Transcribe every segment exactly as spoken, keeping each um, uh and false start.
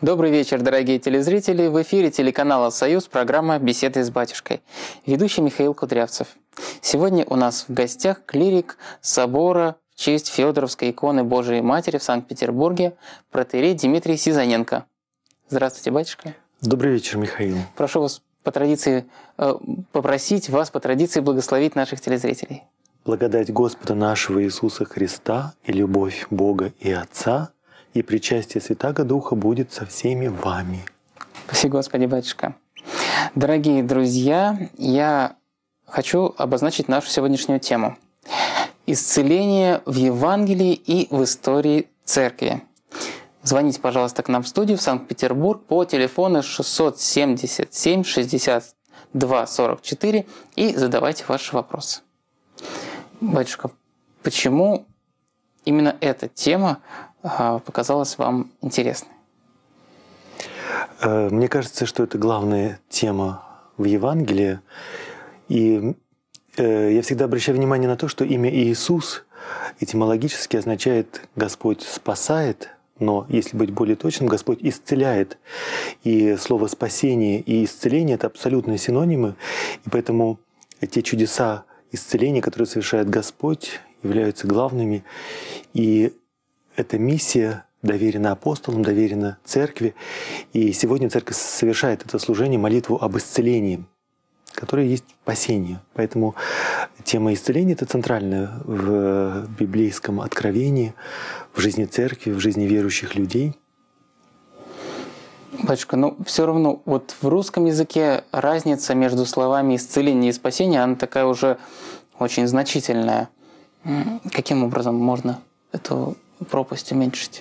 Добрый вечер, дорогие телезрители. В эфире телеканала «Союз» программа «Беседы с батюшкой». Ведущий Михаил Кудрявцев. Сегодня у нас в гостях клирик собора в честь Федоровской иконы Божией Матери в Санкт-Петербурге протоиерей Дмитрий Сизаненко. Здравствуйте, батюшка. Добрый вечер, Михаил. Прошу вас по традиции, попросить вас по традиции благословить наших телезрителей. Благодать Господа нашего Иисуса Христа и любовь Бога и Отца и причастие Святаго Духа будет со всеми вами. Спасибо, Господи, батюшка. Дорогие друзья, я хочу обозначить нашу сегодняшнюю тему. Исцеление в Евангелии и в истории Церкви. Звоните, пожалуйста, к нам в студию в Санкт-Петербург по телефону шестьсот семьдесят семь шестьдесят два сорок четыре и задавайте ваши вопросы. Батюшка, почему именно эта тема показалась вам интересной? Мне кажется, что это главная тема в Евангелии. И я всегда обращаю внимание на то, что имя Иисус этимологически означает «Господь спасает», но, если быть более точным, Господь исцеляет. И слово «спасение» и «исцеление» — это абсолютные синонимы. И поэтому те чудеса исцеления, которые совершает Господь, являются главными. И эта миссия доверена апостолам, доверена церкви. И сегодня церковь совершает это служение, молитву об исцелении, которое есть спасение. Поэтому тема исцеления — это центральная в библейском откровении, в жизни церкви, в жизни верующих людей. Батюшка, ну все равно вот в русском языке разница между словами исцеление и спасение, она такая уже очень значительная. Каким образом можно эту пропасть уменьшить?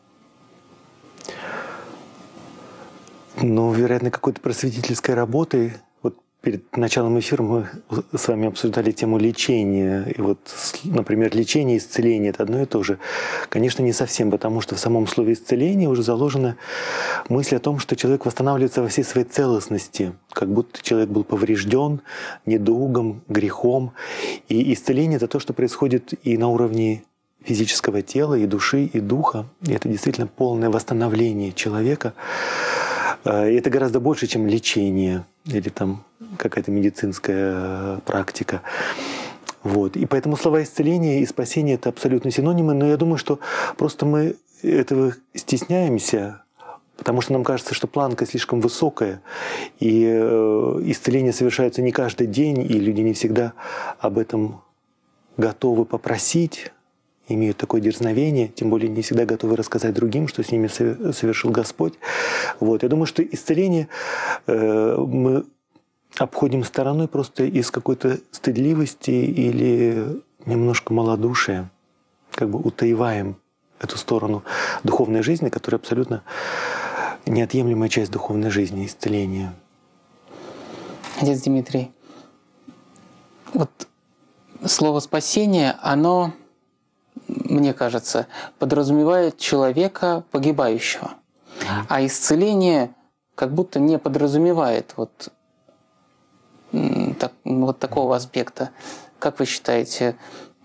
Ну, вероятно, какой-то просветительской работой. Вот перед началом эфира мы с вами обсуждали тему лечения. И вот, например, лечение и исцеление — это одно и то же. Конечно, не совсем, потому что в самом слове «исцеление» уже заложена мысль о том, что человек восстанавливается во всей своей целостности, как будто человек был поврежден недугом, грехом. И исцеление — это то, что происходит и на уровне физического тела, и души, и духа. И это действительно полное восстановление человека. И это гораздо больше, чем лечение или там какая-то медицинская практика. Вот. И поэтому слова «исцеление» и «спасение» — это абсолютно синонимы. Но я думаю, что просто мы этого стесняемся, потому что нам кажется, что планка слишком высокая, и исцеление совершается не каждый день, и люди не всегда об этом готовы попросить, имеют такое дерзновение, тем более не всегда готовы рассказать другим, что с ними совершил Господь. Вот. Я думаю, что исцеление э, мы обходим стороной просто из какой-то стыдливости или немножко малодушия, как бы утаиваем эту сторону духовной жизни, которая абсолютно неотъемлемая часть духовной жизни, исцеления. Отец Дмитрий, вот слово «спасение», оно, мне кажется, подразумевает человека погибающего. А исцеление как будто не подразумевает вот, так, вот такого аспекта. Как вы считаете?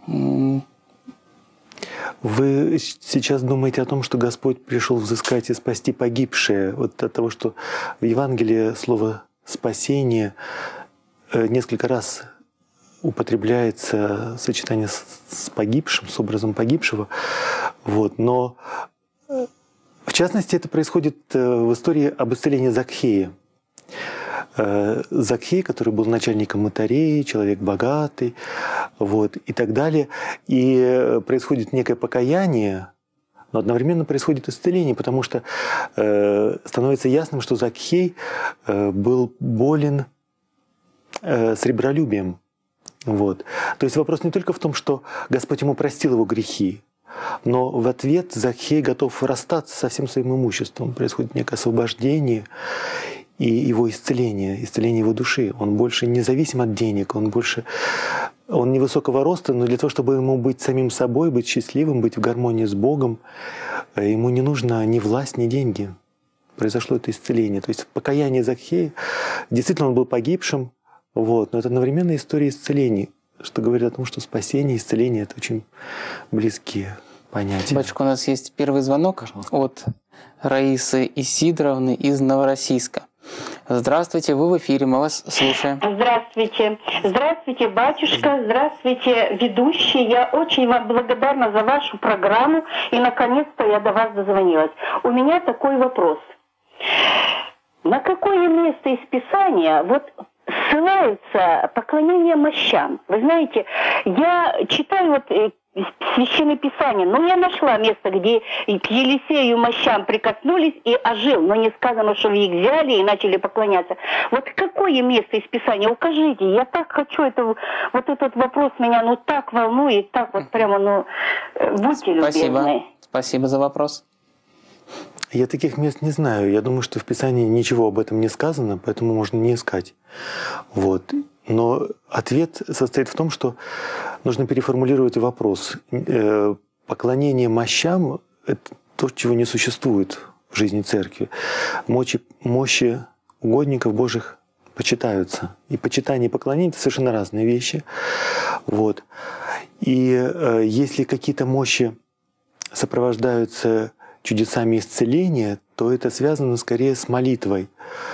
Вы сейчас думаете о том, что Господь пришел взыскать и спасти погибшие. Вот от того, что в Евангелии слово «спасение» несколько раз употребляется сочетание с погибшим, с образом погибшего. Вот. Но в частности это происходит в истории об исцелении Закхея. Закхей, который был начальником мытарей, человек богатый, вот, и так далее. И происходит некое покаяние, но одновременно происходит исцеление, потому что становится ясным, что Закхей был болен сребролюбием. Вот. То есть вопрос не только в том, что Господь ему простил его грехи, но в ответ Закхей готов расстаться со всем своим имуществом. Происходит некое освобождение и его исцеление, исцеление его души. Он больше не зависим от денег, он больше, он невысокого роста, но для того, чтобы ему быть самим собой, быть счастливым, быть в гармонии с Богом, ему не нужно ни власть, ни деньги. Произошло это исцеление. То есть покаяние Закхея, действительно он был погибшим, вот, но это одновременно история исцеления, что говорит о том, что спасение и исцеление — это очень близкие понятие. Батюшка, у нас есть первый звонок от Раисы Исидоровны из Новороссийска. Здравствуйте, вы в эфире, мы вас слушаем. Здравствуйте. Здравствуйте, батюшка. Здравствуйте, ведущий. Я очень вам благодарна за вашу программу. И, наконец-то, я до вас дозвонилась. У меня такой вопрос. На какое место из Писания вот ссылаются поклонение мощам? Вы знаете, я читаю вот Священное Писание, но я нашла место, где к Елисею мощам прикоснулись и ожил, но не сказано, что их взяли и начали поклоняться. Вот какое место из Писания? Укажите, я так хочу, это, вот этот вопрос меня ну так волнует, так вот прямо, ну, будьте любезны. Спасибо, спасибо за вопрос. Я таких мест не знаю. Я думаю, что в Писании ничего об этом не сказано, поэтому можно не искать. Вот. Но ответ состоит в том, что нужно переформулировать вопрос. Поклонение мощам – это то, чего не существует в жизни церкви. Мощи, мощи угодников Божьих почитаются. И почитание и поклонение – это совершенно разные вещи. Вот. И э, если какие-то мощи сопровождаются чудесами исцеления, то это связано скорее с молитвой.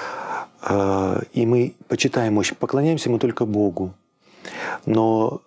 И мы почитаем мощь, поклоняемся мы только Богу. Но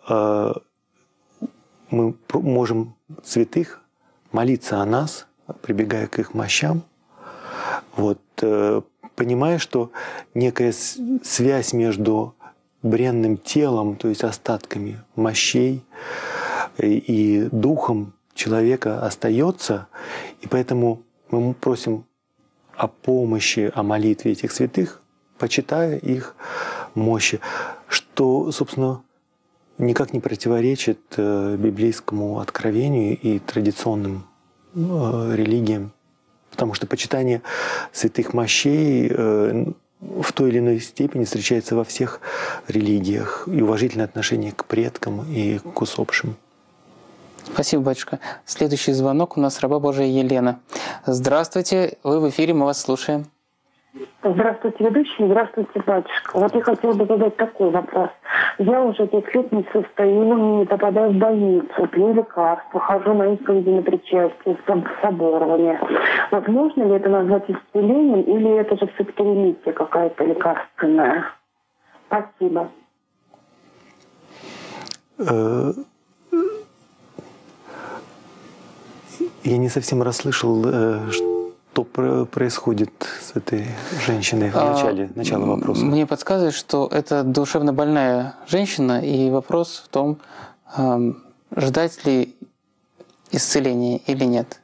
мы можем святых молиться о нас, прибегая к их мощам, вот, понимая, что некая связь между бренным телом, то есть остатками мощей, и духом человека остается, и поэтому мы просим о помощи, о молитве этих святых, почитая их мощи, что, собственно, никак не противоречит библейскому откровению и традиционным религиям. Потому что почитание святых мощей в той или иной степени встречается во всех религиях, и уважительное отношение к предкам и к усопшим. Спасибо, батюшка. Следующий звонок у нас раба Божия Елена. Здравствуйте, вы в эфире, мы вас слушаем. Здравствуйте, ведущий, здравствуйте, батюшка. Вот я хотела бы задать такой вопрос. Я уже пять лет не состою, не попадаю в больницу, пью лекарства, хожу на исповеди, на причастие, в соборование. Вот можно ли это назвать исцелением, или это же все-таки ремиссия какая-то лекарственная? Спасибо. Я не совсем расслышал, что происходит с этой женщиной в начале, а, начало вопроса. Мне подсказывает, что это душевно больная женщина, и вопрос в том, ждать ли исцеления или нет.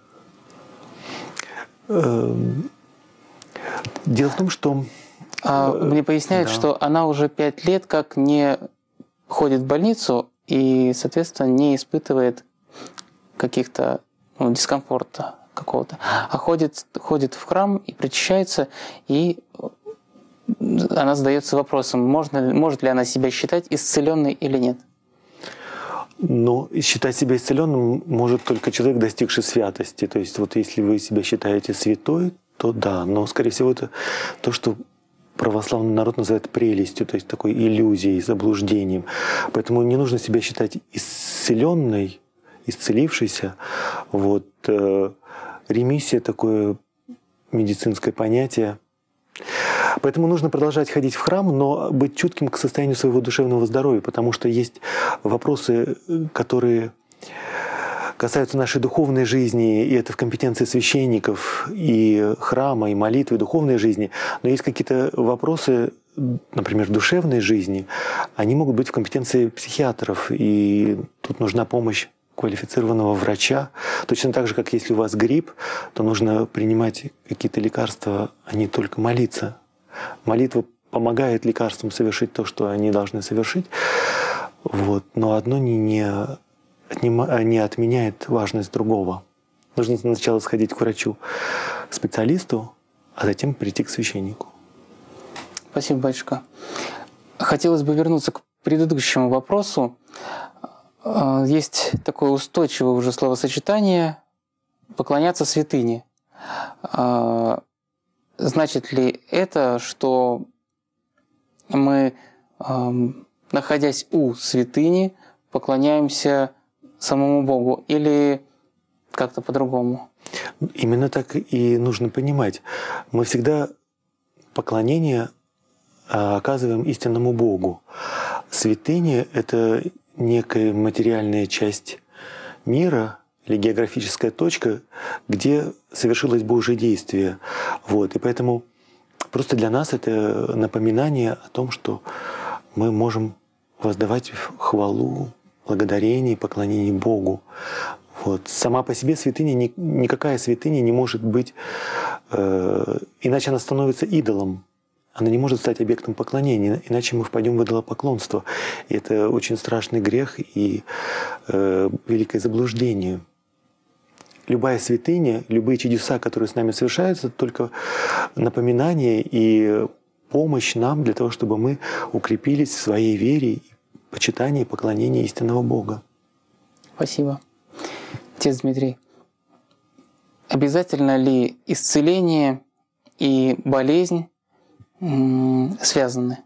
Дело в том, что... А, мне поясняют, да. что она уже пять лет как не ходит в больницу и, соответственно, не испытывает каких-то ну, дискомфорта какого-то, а ходит, ходит в храм и причащается, и она задается вопросом, можно, может ли она себя считать исцеленной или нет. Но считать себя исцеленным может только человек, достигший святости. То есть вот если вы себя считаете святой, то да, но скорее всего это то, что православный народ называет прелестью, то есть такой иллюзией, заблуждением. Поэтому не нужно себя считать исцеленной, исцелившейся. Вот. Ремиссия — такое медицинское понятие. Поэтому нужно продолжать ходить в храм, но быть чутким к состоянию своего душевного здоровья, потому что есть вопросы, которые касаются нашей духовной жизни, и это в компетенции священников, и храма, и молитвы, и духовной жизни. Но есть какие-то вопросы, например, душевной жизни, они могут быть в компетенции психиатров, и тут нужна помощь квалифицированного врача. Точно так же, как если у вас грипп, то нужно принимать какие-то лекарства, а не только молиться. Молитва помогает лекарствам совершить то, что они должны совершить, вот. Но одно не, не, не отменяет важность другого. Нужно сначала сходить к врачу, к специалисту, а затем прийти к священнику. Спасибо, батюшка. Хотелось бы вернуться к предыдущему вопросу. Есть такое устойчивое уже словосочетание «поклоняться святыне». Значит ли это, что мы, находясь у святыни, поклоняемся самому Богу? Или как-то по-другому. Именно так и нужно понимать. Мы всегда поклонение оказываем истинному Богу. Святыня — это некая материальная часть мира или географическая точка, где совершилось Божье действие. Вот. И поэтому просто для нас это напоминание о том, что мы можем воздавать хвалу, благодарение, поклонение Богу. Вот. Сама по себе святыня, ни, никакая святыня не может быть, э, иначе она становится идолом. Она не может стать объектом поклонения, иначе мы впадем в идолопоклонство. И это очень страшный грех и э, великое заблуждение. Любая святыня, любые чудеса, которые с нами совершаются, только напоминание и помощь нам для того, чтобы мы укрепились в своей вере, почитании и поклонении истинного Бога. Спасибо. Отец Дмитрий, обязательно ли исцеление и болезнь м- связаны?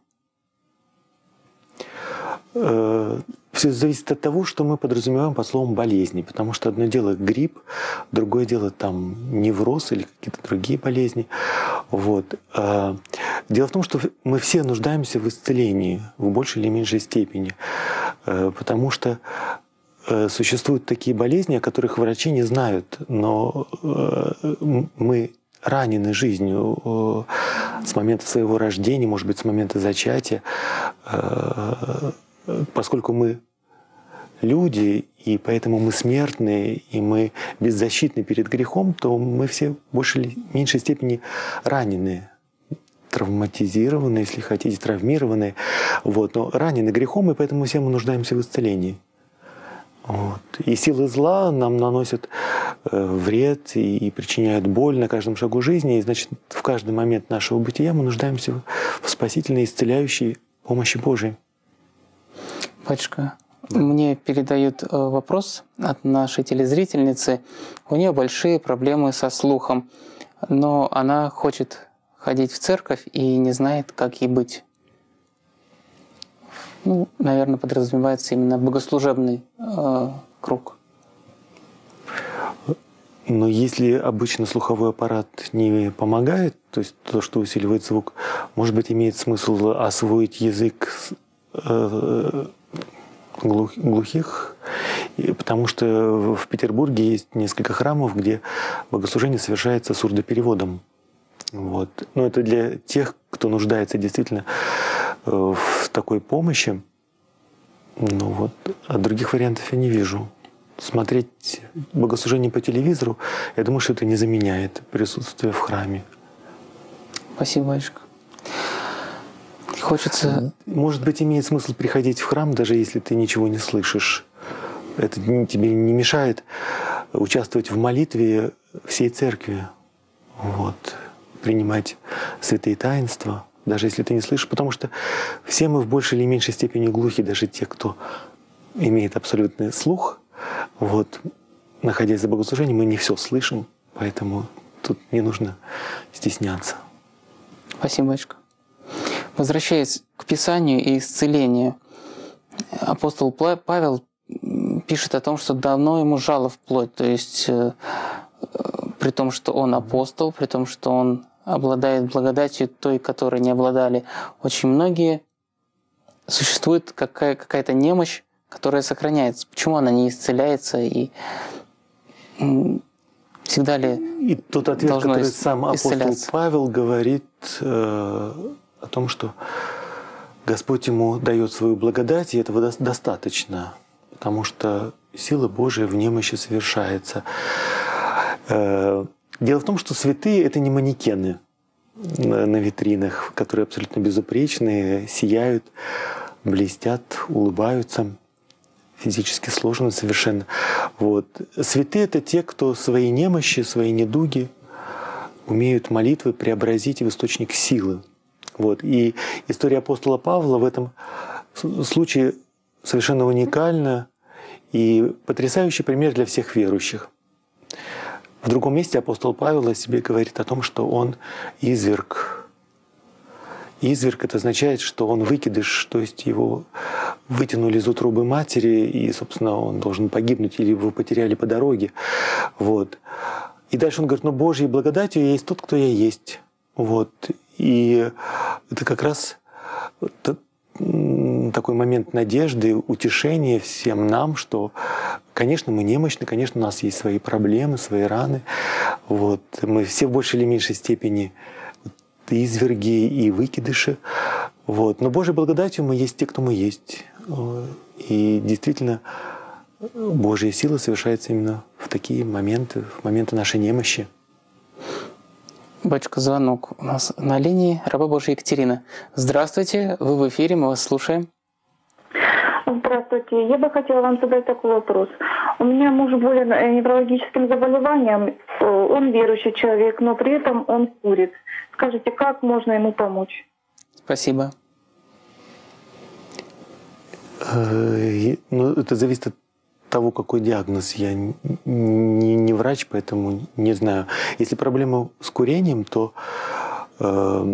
Все зависит от того, что мы подразумеваем под словом болезни, потому что одно дело грипп, другое дело там невроз или какие-то другие болезни. Вот. Дело в том, что мы все нуждаемся в исцелении в большей или меньшей степени, потому что существуют такие болезни, о которых врачи не знают, но мы ранены жизнью с момента своего рождения, может быть, с момента зачатия, поскольку мы люди, и поэтому мы смертные, и мы беззащитны перед грехом, то мы все в большей или меньшей степени ранены, травматизированы, если хотите, травмированы, вот, но ранены грехом, и поэтому все мы нуждаемся в исцелении. Вот. И силы зла нам наносят э, вред и, и причиняют боль на каждом шагу жизни, и значит, в каждый момент нашего бытия мы нуждаемся в, в спасительной, исцеляющей помощи Божией. Батюшка, мне передают вопрос от нашей телезрительницы. У нее большие проблемы со слухом, но она хочет ходить в церковь и не знает, как ей быть. Ну, наверное, подразумевается именно богослужебный э, круг. Но если обычно слуховой аппарат не помогает, то есть то, что усиливает звук, может быть, имеет смысл освоить язык э, глухих, потому что в Петербурге есть несколько храмов, где богослужение совершается сурдопереводом. Вот. Но это для тех, кто нуждается действительно в такой помощи. Ну вот, а других вариантов я не вижу. Смотреть богослужение по телевизору, я думаю, что это не заменяет присутствие в храме. Спасибо, батюшка. Хочется... Может быть, имеет смысл приходить в храм, даже если ты ничего не слышишь. Это тебе не мешает участвовать в молитве всей церкви. Вот. Принимать святые таинства, даже если ты не слышишь. Потому что все мы в большей или меньшей степени глухи, даже те, кто имеет абсолютный слух. Вот. Находясь за богослужением, мы не все слышим, поэтому тут не нужно стесняться. Спасибо, батюшка. Возвращаясь к Писанию и исцелению, апостол Павел пишет о том, что давно ему жало в плоть, то есть э, при том, что он апостол, при том, что он обладает благодатью той, которой не обладали очень многие, существует какая- какая-то немощь, которая сохраняется. Почему она не исцеляется и всегда ли И тот ответ, должно который ис- сам апостол исцеляться? Павел говорит э, о том, что Господь ему дает свою благодать, и этого до- достаточно, потому что сила Божия в немощи совершается. Э, дело в том, что святые — это не манекены на, на витринах, которые абсолютно безупречные, сияют, блестят, улыбаются, физически сложны совершенно. Вот. Святые — это те, кто свои немощи, свои недуги умеют молитвы преобразить в источник силы. Вот. И история апостола Павла в этом случае совершенно уникальна и потрясающий пример для всех верующих. В другом месте апостол Павел о себе говорит о том, что он изверг изверг — это означает, что он выкидыш, то есть его вытянули из утробы матери, и, собственно, он должен погибнуть, или его потеряли по дороге. Вот. И дальше он говорит: но Божьей благодатью я есть тот, кто я есть. Вот. И это как раз такой момент надежды, утешения всем нам, что, конечно, мы немощны, конечно, у нас есть свои проблемы, свои раны. Вот. Мы все в большей или меньшей степени изверги и выкидыши. Вот. Но Божьей благодатью мы есть те, кто мы есть. И действительно, Божья сила совершается именно в такие моменты, в моменты нашей немощи. Батюшка, звонок у нас на линии. Раба Божия Екатерина. Здравствуйте, вы в эфире, мы вас слушаем. Здравствуйте. Я бы хотела вам задать такой вопрос. У меня муж болен неврологическим заболеванием. Он верующий человек, но при этом он курит. Скажите, как можно ему помочь? Спасибо. Ну, это зависит от того, какой диагноз. Я не, не врач, поэтому не знаю. Если проблема с курением, то э,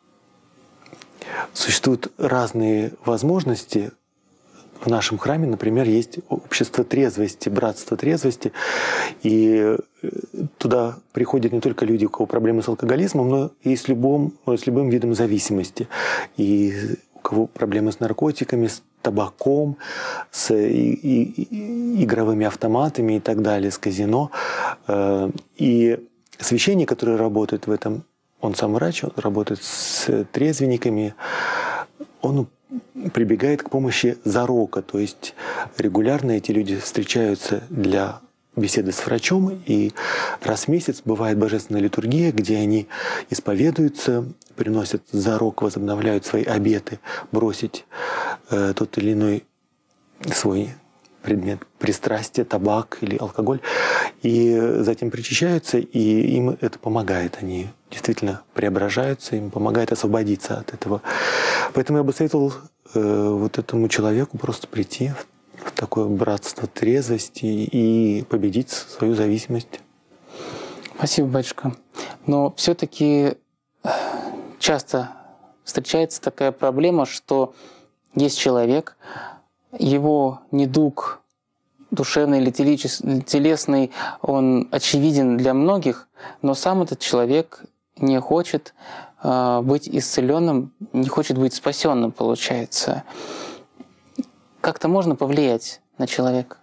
существуют разные возможности. В нашем храме, например, есть общество трезвости, братство трезвости. И туда приходят не только люди, у кого проблемы с алкоголизмом, но и с любым, с любым видом зависимости. И у кого проблемы с наркотиками, с табаком, с и, и, игровыми автоматами и так далее, с казино. И священник, который работает в этом, он сам врач, он работает с трезвенниками, он прибегает к помощи зарока, то есть регулярно эти люди встречаются для беседы с врачом, и раз в месяц бывает божественная литургия, где они исповедуются, приносят зарок, возобновляют свои обеты, бросить э, тот или иной свой предмет пристрастия, табак или алкоголь, и затем причащаются, и им это помогает. Они действительно преображаются, им помогает освободиться от этого. Поэтому я бы советовал э, вот этому человеку просто прийти в, в такое братство трезвости и победить свою зависимость. Спасибо, батюшка. Но все-таки часто встречается такая проблема, что есть человек, его недуг душевный или телесный, он очевиден для многих, но сам этот человек не хочет э, быть исцеленным, не хочет быть спасенным, получается. Как-то можно повлиять на человека?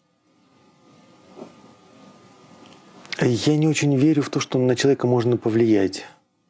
Я не очень верю в то, что на человека можно повлиять.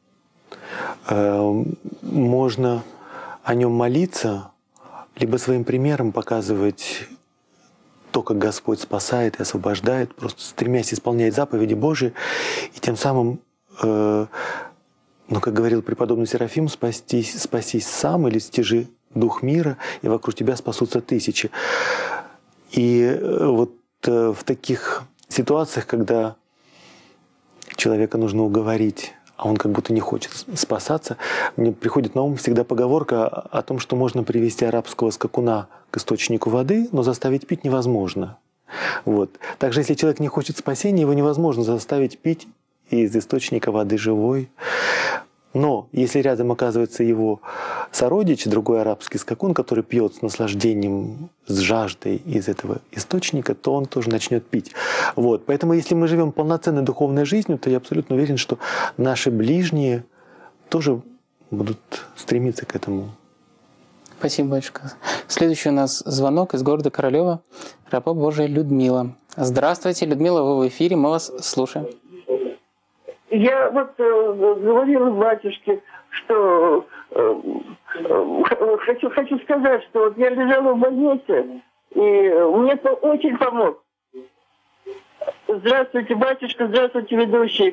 Э, можно о нем молиться, либо своим примером показывать то, как Господь спасает и освобождает, просто стремясь исполнять заповеди Божии, и тем самым, э, ну, как говорил преподобный Серафим, спастись, спасись сам или стяжи дух мира, и вокруг тебя спасутся тысячи. И э, вот э, в таких ситуациях, когда человека нужно уговорить, а он как будто не хочет спасаться, мне приходит на ум всегда поговорка о том, что можно привести арабского скакуна к источнику воды, но заставить пить невозможно. Вот. Также, если человек не хочет спасения, его невозможно заставить пить из источника воды живой. Но если рядом оказывается его сородич, другой арабский скакун, который пьет с наслаждением, с жаждой из этого источника, то он тоже начнет пить. Вот. Поэтому если мы живем полноценной духовной жизнью, то я абсолютно уверен, что наши ближние тоже будут стремиться к этому. Спасибо, батюшка. Следующий у нас звонок из города Королева. Раба Божия Людмила. Здравствуйте, Людмила, вы в эфире, мы вас слушаем. Я вот э, говорила батюшке, что э, э, хочу, хочу сказать, что вот я лежала в больнице, и мне это очень помог. Здравствуйте, батюшка, здравствуйте, ведущий.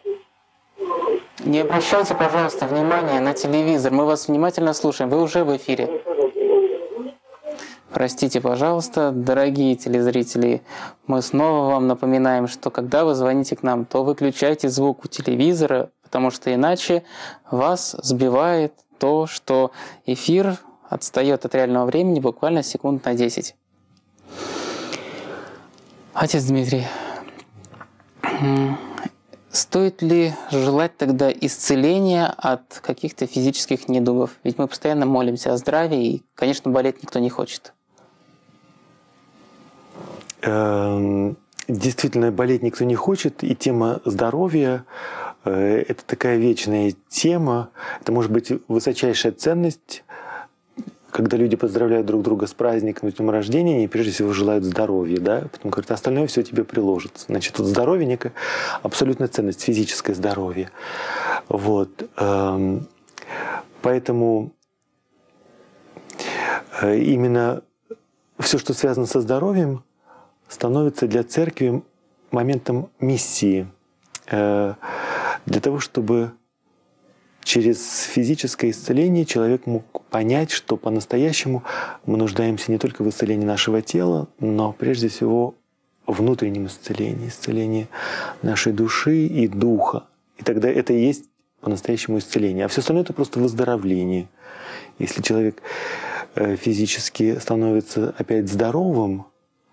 Не обращайте, пожалуйста, внимания на телевизор, мы вас внимательно слушаем, вы уже в эфире. Простите, пожалуйста, дорогие телезрители, мы снова вам напоминаем, что когда вы звоните к нам, то выключайте звук у телевизора, потому что иначе вас сбивает то, что эфир отстает от реального времени буквально секунд на десять. Отец Дмитрий, стоит ли желать тогда исцеления от каких-то физических недугов? Ведь мы постоянно молимся о здравии, и, конечно, болеть никто не хочет. Действительно, болеть никто не хочет, и тема здоровья – это такая вечная тема, это может быть высочайшая ценность, когда люди поздравляют друг друга с праздником, с днем рождения, они прежде всего желают здоровья, да, потом говорят, остальное все тебе приложится. Значит, вот здоровье – некая абсолютная ценность, физическое здоровье. Вот. Поэтому именно все, что связано со здоровьем, становится для церкви моментом миссии, для того, чтобы через физическое исцеление человек мог понять, что по-настоящему мы нуждаемся не только в исцелении нашего тела, но прежде всего в внутреннем исцелении, исцелении нашей души и духа. И тогда это и есть по-настоящему исцеление. А все остальное – это просто выздоровление. Если человек физически становится опять здоровым,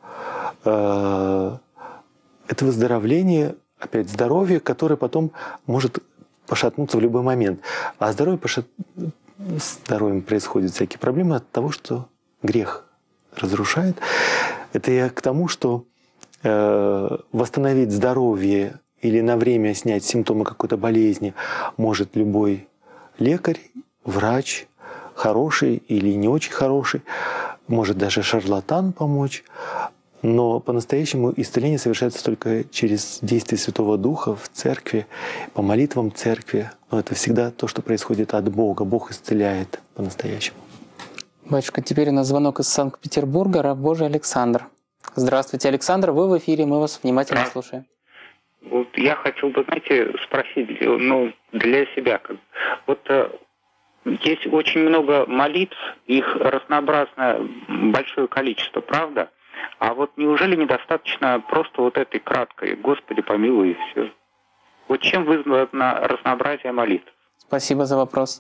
это выздоровление, опять здоровье, которое потом может пошатнуться в любой момент. А здоровье пошат... с здоровьем происходят всякие проблемы от того, что грех разрушает. Это я к тому, что э, восстановить здоровье или на время снять симптомы какой-то болезни может любой лекарь, врач, хороший или не очень хороший, может даже шарлатан помочь. Но по-настоящему исцеление совершается только через действие Святого Духа в церкви, по молитвам церкви. Но это всегда то, что происходит от Бога. Бог исцеляет по-настоящему. Батюшка, теперь у нас звонок из Санкт-Петербурга, раб Божий Александр. Здравствуйте, Александр, вы в эфире, мы вас внимательно да. слушаем. Вот я хотел бы, знаете, спросить, ну, для себя. Вот есть очень много молитв, их разнообразное большое количество, правда? А вот неужели недостаточно просто вот этой краткой «Господи, помилуй» и все? Вот чем вызвано разнообразие молитв? Спасибо за вопрос.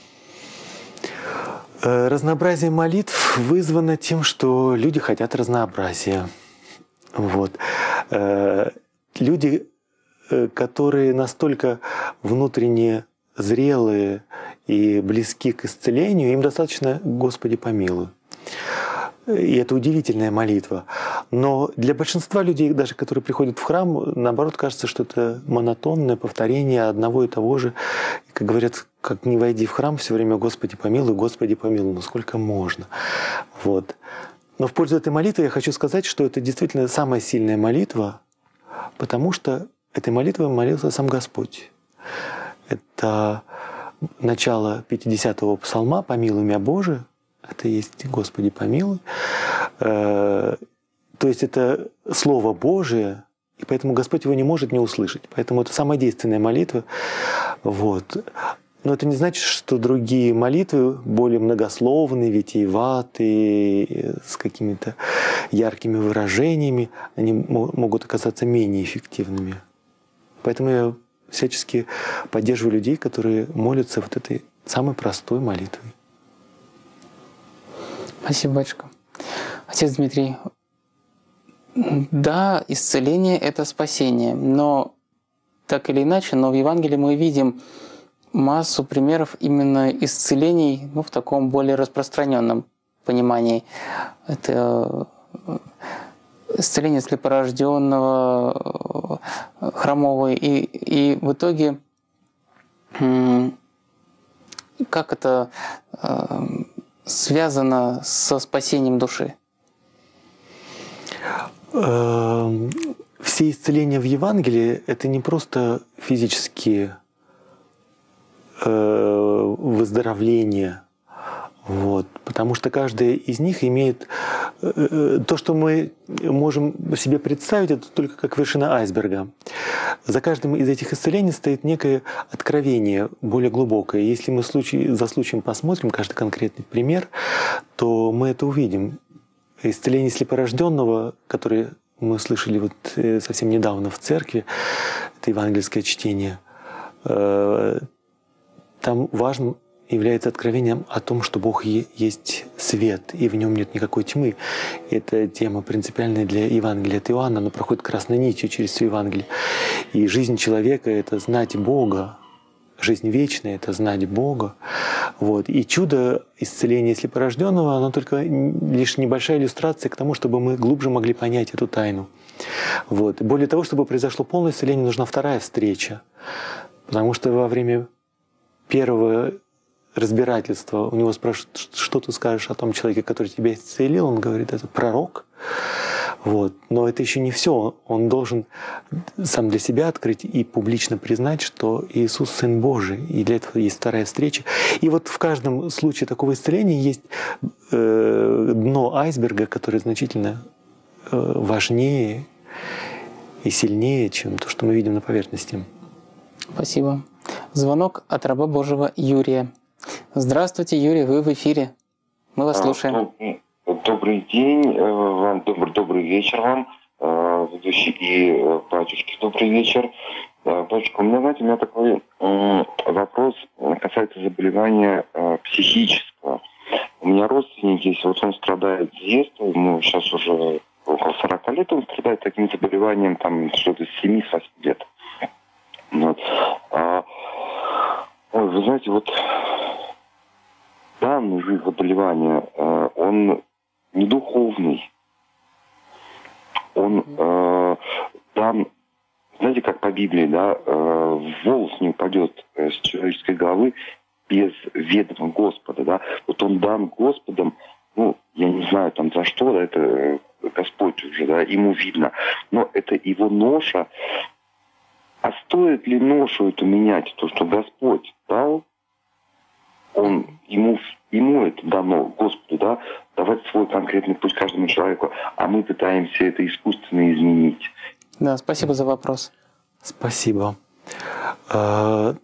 Разнообразие молитв вызвано тем, что люди хотят разнообразия. Вот. Люди, которые настолько внутренне зрелые и близки к исцелению, им достаточно «Господи, помилуй». И это удивительная молитва. Но для большинства людей, даже которые приходят в храм, наоборот, кажется, что это монотонное повторение одного и того же. И, как говорят, как не войди в храм, все время «Господи, помилуй, Господи, помилуй». Ну сколько можно? Вот. Но в пользу этой молитвы я хочу сказать, что это действительно самая сильная молитва, потому что этой молитвой молился сам Господь. Это начало пятидесятого псалма «Помилуй меня, Боже». Это есть «Господи, помилуй». То есть это Слово Божие, и поэтому Господь его не может не услышать. Поэтому это самая действенная молитва. Вот. Но это не значит, что другие молитвы более многословные, витиеватые, с какими-то яркими выражениями, они могут оказаться менее эффективными. Поэтому я всячески поддерживаю людей, которые молятся вот этой самой простой молитвой. Спасибо, батюшка. Отец Дмитрий, да, исцеление – это спасение, но так или иначе, но в Евангелии мы видим массу примеров именно исцелений, ну, в таком более распространенном понимании. Это исцеление слепорожденного, хромого, и, и в итоге как это связано со спасением души? Все исцеления в Евангелии – это не просто физические выздоровления, вот, потому что каждая из них имеет то, что мы можем себе представить, это только как вершина айсберга. За каждым из этих исцелений стоит некое откровение более глубокое. Если мы случай, за случаем посмотрим каждый конкретный пример, то мы это увидим. Исцеление слепорожденного, которое мы слышали вот совсем недавно в церкви, это евангельское чтение, там важным является откровением о том, что Бог есть свет, и в нем нет никакой тьмы. Это тема принципиальная для Евангелия от Иоанна, она проходит красной нитью через все Евангелие. И жизнь человека — это знать Бога, жизнь вечная — это знать Бога. Вот. И чудо исцеления слепорожденного, оно только лишь небольшая иллюстрация к тому, чтобы мы глубже могли понять эту тайну. Вот. И более того, чтобы произошло полное исцеление, нужна вторая встреча. Потому что во время первого разбирательства у него спрашивают, что ты скажешь о том человеке, который тебя исцелил. Он говорит, это пророк. Вот. Но это еще не все. Он должен сам для себя открыть и публично признать, что Иисус — Сын Божий. И для этого есть вторая встреча. И вот в каждом случае такого исцеления есть э, дно айсберга, которое значительно э, важнее и сильнее, чем то, что мы видим на поверхности. Спасибо. Звонок от раба Божьего Юрия. Здравствуйте, Юрий, вы в эфире. Мы вас слушаем. Добрый день вам, добрый, добрый вечер вам, ведущий и батюшки, добрый вечер. Батюшка, у меня, знаете, у меня такой вопрос касается заболевания психического. У меня родственник есть, вот он страдает с детства, ему сейчас уже около сорока лет, он страдает таким заболеванием, там, что-то с семи-восьми лет. Вот. А, ой, вы знаете, вот данный вид заболевания, он не духовный. Он э, дан, знаете, как по Библии, да, э, волос не упадет с человеческой головы без ведома Господа, да. Вот он дан Господом, ну, я не знаю там за что, да, это Господь уже, да, ему видно. Но это его ноша. А стоит ли ношу эту менять, то, что Господь дал? Он, ему, ему это дано, Господу, да, давать свой конкретный путь каждому человеку, а мы пытаемся это искусственно изменить. Да, спасибо за вопрос. Спасибо. А,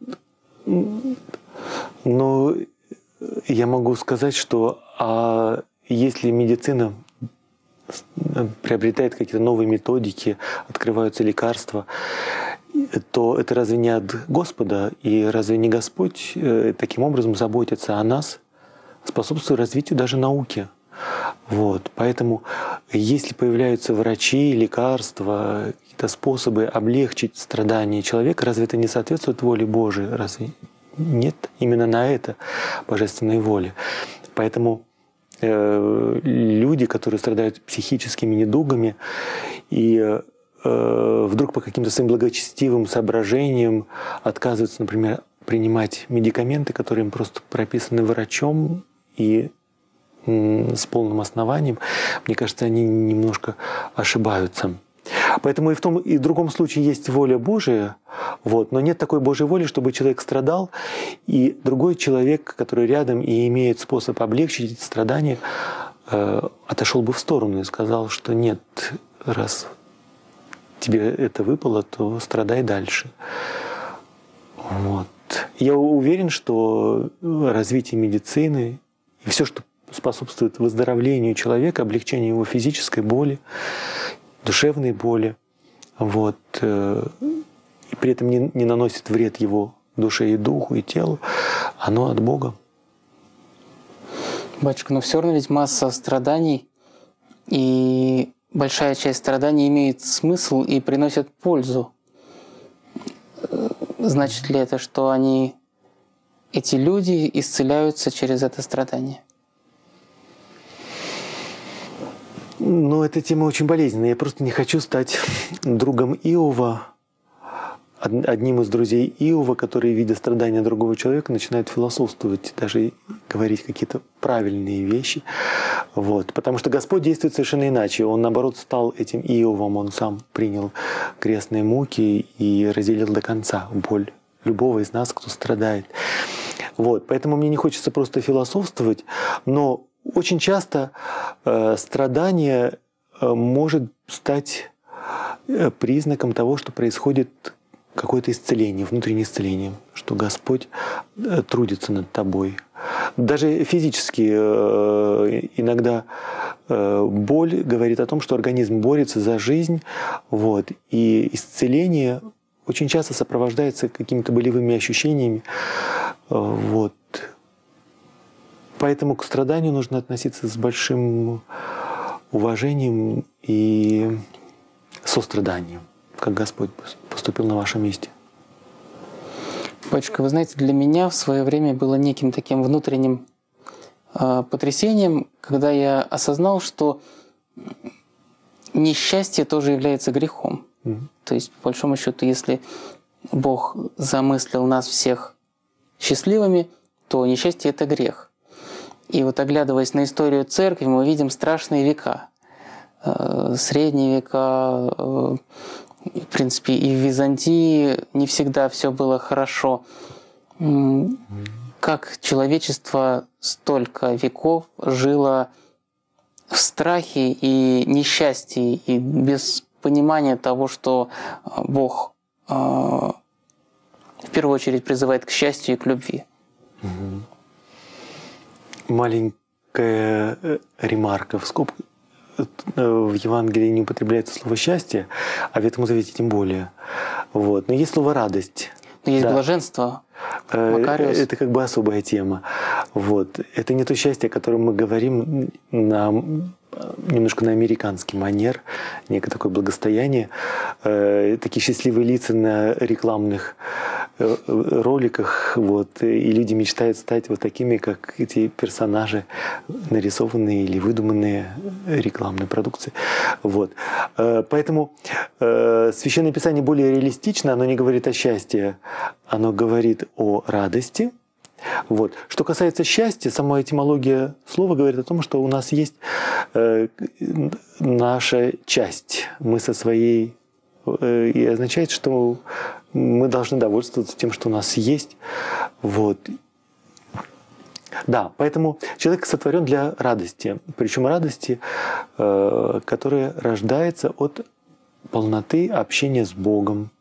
ну, я могу сказать, что а если медицина приобретает какие-то новые методики, открываются лекарства, то это разве не от Господа? И разве не Господь таким образом заботится о нас, способствует развитию даже науки? Вот. Поэтому если появляются врачи, лекарства, какие-то способы облегчить страдания человека, разве это не соответствует воле Божией? Разве нет именно на это божественной воли? Поэтому э, люди, которые страдают психическими недугами и вдруг по каким-то своим благочестивым соображениям отказываются, например, принимать медикаменты, которые им просто прописаны врачом и с полным основанием, мне кажется, они немножко ошибаются. Поэтому и в том, и в другом случае есть воля Божия, вот, но нет такой Божьей воли, чтобы человек страдал, и другой человек, который рядом и имеет способ облегчить эти страдания, отошел бы в сторону и сказал, что нет, раз тебе это выпало, то страдай дальше. Вот. Я уверен, что развитие медицины и все, что способствует выздоровлению человека, облегчению его физической боли, душевной боли, вот, и при этом не, не наносит вред его душе и духу, и телу, оно от Бога. Батюшка, но все равно ведь масса страданий, и большая часть страданий имеет смысл и приносит пользу. Значит ли это, что они, эти люди, исцеляются через это страдание? Ну, эта тема очень болезненная. Я просто не хочу стать другом Иова, одним из друзей Иова, которые, видя страдания другого человека, начинают философствовать, даже говорить какие-то правильные вещи. Вот. Потому что Господь действует совершенно иначе. Он, наоборот, стал этим Иовом. Он сам принял крестные муки и разделил до конца боль любого из нас, кто страдает. Вот. Поэтому мне не хочется просто философствовать, но очень часто э, страдание э, может стать э, признаком того, что происходит какое-то исцеление, внутреннее исцеление, что Господь трудится над тобой. Даже физически иногда боль говорит о том, что организм борется за жизнь, вот, и исцеление очень часто сопровождается какими-то болевыми ощущениями. Вот. поэтому к страданию нужно относиться с большим уважением и состраданием, как Господь поступил на вашем месте. Батюшка, вы знаете, для меня в свое время было неким таким внутренним э, потрясением, когда я осознал, что несчастье тоже является грехом. Mm-hmm. То есть, по большому счету, если Бог замыслил нас всех счастливыми, то несчастье – это грех. И вот оглядываясь на историю церкви, мы видим страшные века. Э, средние века, э, в принципе, и в Византии не всегда все было хорошо. Как человечество столько веков жило в страхе и несчастье, и без понимания того, что Бог э, в первую очередь призывает к счастью и к любви. Маленькая ремарка в скобках. В Евангелии не употребляется слово «счастье», а в Ветхом Завете тем более. Вот. Но есть слово «радость». Но есть да. блаженство. Макариус. Это как бы особая тема. Вот. Это не то счастье, о котором мы говорим на, немножко на американский манер, некое такое благостояние. Такие счастливые лица на рекламных роликах, вот, и люди мечтают стать вот такими, как эти персонажи, нарисованные или выдуманные рекламной продукции. Вот. Поэтому Священное Писание более реалистично, оно не говорит о счастье, оно говорит о радости. Вот. Что касается счастья, сама этимология слова говорит о том, что у нас есть наша часть, мы со своей, и означает, что мы должны довольствоваться тем, что у нас есть. Вот. Да, поэтому человек сотворен для радости. Причем радости, которая рождается от полноты общения с Богом.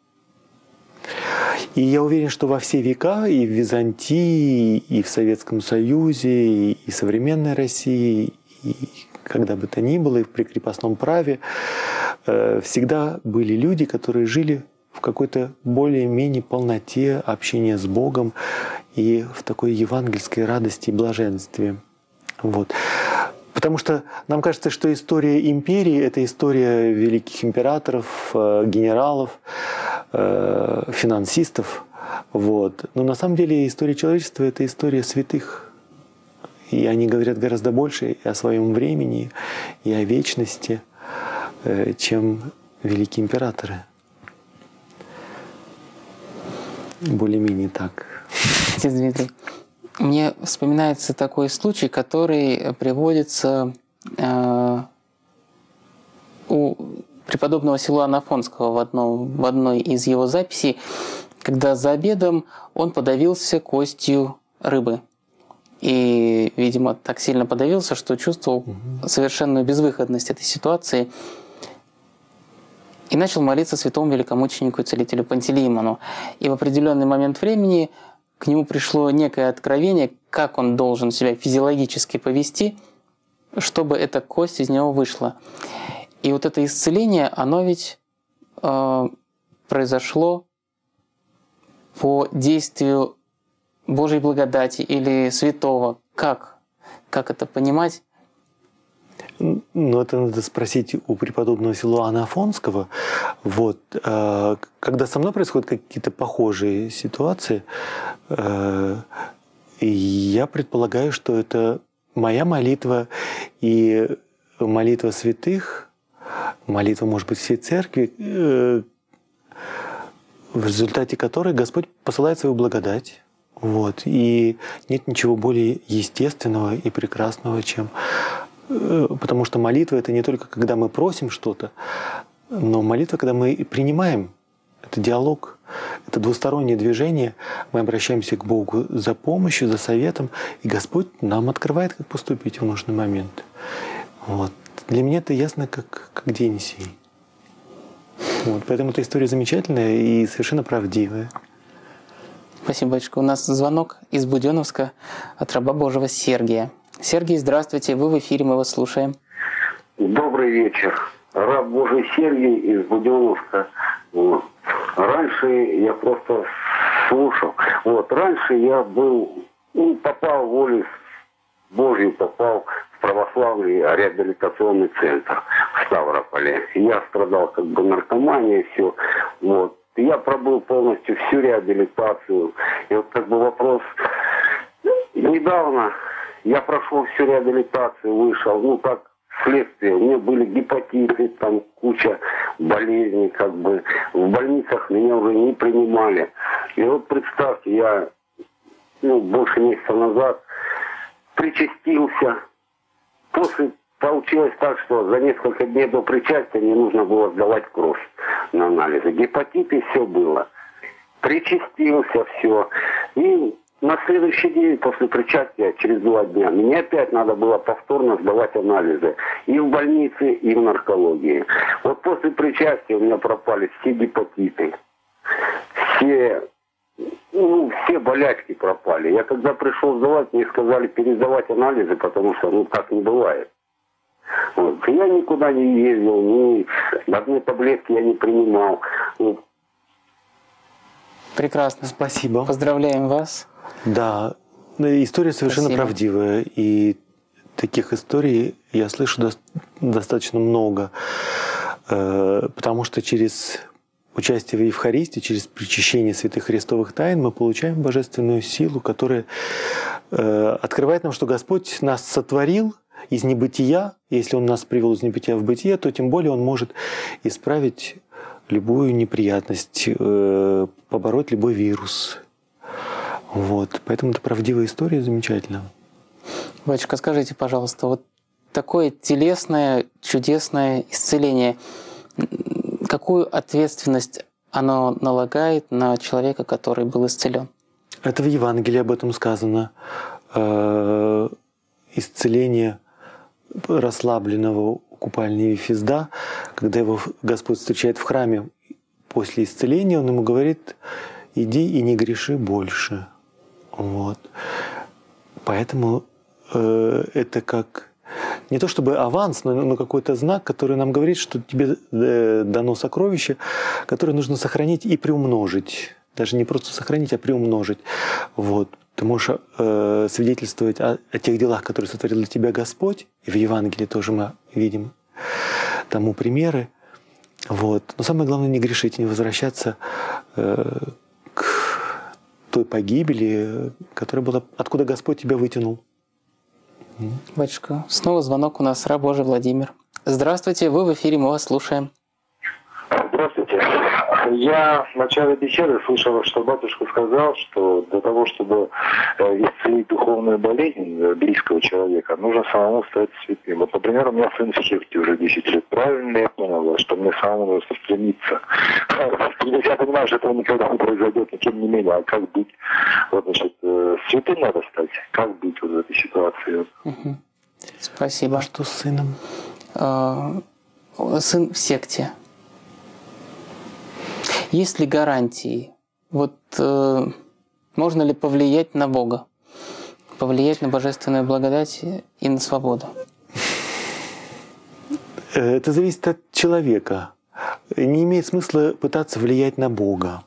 И я уверен, что во все века, и в Византии, и в Советском Союзе, и в современной России, и когда бы то ни было, и в прикрепостном праве, всегда были люди, которые жили в какой-то более-менее полноте общения с Богом и в такой евангельской радости и блаженстве. Вот. Потому что нам кажется, что история империи – это история великих императоров, генералов, финансистов. Вот. Но на самом деле история человечества – это история святых. И они говорят гораздо больше и о своем времени, и о вечности, чем великие императоры. Более-менее так. Отец Дмитрий, мне вспоминается такой случай, который приводится э, у преподобного Силуана Афонского в, одном, в одной из его записей, когда за обедом он подавился костью рыбы. И, видимо, так сильно подавился, что чувствовал совершенную безвыходность этой ситуации. И начал молиться святому великомученику и целителю Пантелеимону. И в определенный момент времени к нему пришло некое откровение, как он должен себя физиологически повести, чтобы эта кость из него вышла. И вот это исцеление, оно ведь э, произошло по действию Божьей благодати или святого. Как? Как это понимать? Ну, это надо спросить у преподобного Силуана Афонского. Вот. Когда со мной происходят какие-то похожие ситуации, я предполагаю, что это моя молитва и молитва святых, молитва, может быть, всей церкви, в результате которой Господь посылает свою благодать. Вот. И нет ничего более естественного и прекрасного, чем... Потому что молитва – это не только когда мы просим что-то, но молитва, когда мы принимаем. Это диалог, это двустороннее движение. Мы обращаемся к Богу за помощью, за советом, и Господь нам открывает, как поступить в нужный момент. Вот. Для меня это ясно, как, как день сей. Вот. Поэтому эта история замечательная и совершенно правдивая. Спасибо, батюшка. У нас звонок из Буденновска от раба Божьего Сергия. Сергей, здравствуйте, вы в эфире, мы вас слушаем. Добрый вечер. Раб Божий Сергий из Буденновска. Вот. Раньше я просто слушал. Вот. Раньше я был, ну, попал в волю Божью попал в православный реабилитационный центр в Ставрополе. Я страдал как бы наркоманией, все. Вот. Я пробыл полностью всю реабилитацию. И вот как бы вопрос... Недавно я прошел всю реабилитацию, вышел, ну как следствие. У меня были гепатиты, там куча болезней, как бы. В больницах меня уже не принимали. И вот представьте, я ну, больше месяца назад причастился. После получилось так, что за несколько дней до причастия мне нужно было сдавать кровь на анализы. Гепатиты, все было. Причастился, все. И на следующий день после причастия, через два дня, мне опять надо было повторно сдавать анализы. И в больнице, и в наркологии. Вот после причастия у меня пропали все гепатиты. Все, ну, все болячки пропали. Я когда пришел сдавать, мне сказали пересдавать анализы, потому что ну так не бывает. Вот. Я никуда не ездил, ни одной таблетки я не принимал. Вот. Прекрасно. Спасибо. Поздравляем вас. Да, история совершенно Спасибо. правдивая. И таких историй я слышу до- достаточно много. Э, Потому что через участие в Евхаристии, через причащение святых христовых тайн мы получаем божественную силу, которая э, открывает нам, что Господь нас сотворил из небытия. Если Он нас привел из небытия в бытие, то тем более Он может исправить любую неприятность, э, побороть любой вирус. Вот. Поэтому это правдивая история, замечательно. Батюшка, скажите, пожалуйста, вот такое телесное, чудесное исцеление, какую ответственность оно налагает на человека, который был исцелен? Это в Евангелии об этом сказано. Э, Исцеление расслабленного у купальни Вифизда, когда его Господь встречает в храме после исцеления, Он ему говорит: иди и не греши больше. Вот. Поэтому э, это как не то чтобы аванс, но, но какой-то знак, который нам говорит, что тебе э, дано сокровище, которое нужно сохранить и приумножить. Даже не просто сохранить, а приумножить. Вот. Ты можешь э, свидетельствовать о, о тех делах, которые сотворил для тебя Господь. И в Евангелии тоже мы видим тому примеры. Вот. Но самое главное — не грешить, не возвращаться э, к той погибели, которая была, откуда Господь тебя вытянул. Батюшка, снова звонок у нас, раб Божий Владимир. Здравствуйте, вы в эфире, мы вас слушаем. Здравствуйте. Я в начале беседы слышал, что батюшка сказал, что для того, чтобы исцелить духовную болезнь близкого человека, нужно самому стать святым. Вот, например, у меня сын в секте уже десять лет. Правильно я понял, что мне самому нужно стремиться. Я понимаю, что этого никогда не произойдет, но тем не менее, а как быть? Вот, значит, святым надо стать. Как быть вот в этой ситуации? Угу. Спасибо. А что с сыном? А, сын в секте. Есть ли гарантии? Вот э, можно ли повлиять на Бога? Повлиять на божественную благодать и на свободу? Это зависит от человека. Не имеет смысла пытаться влиять на Бога.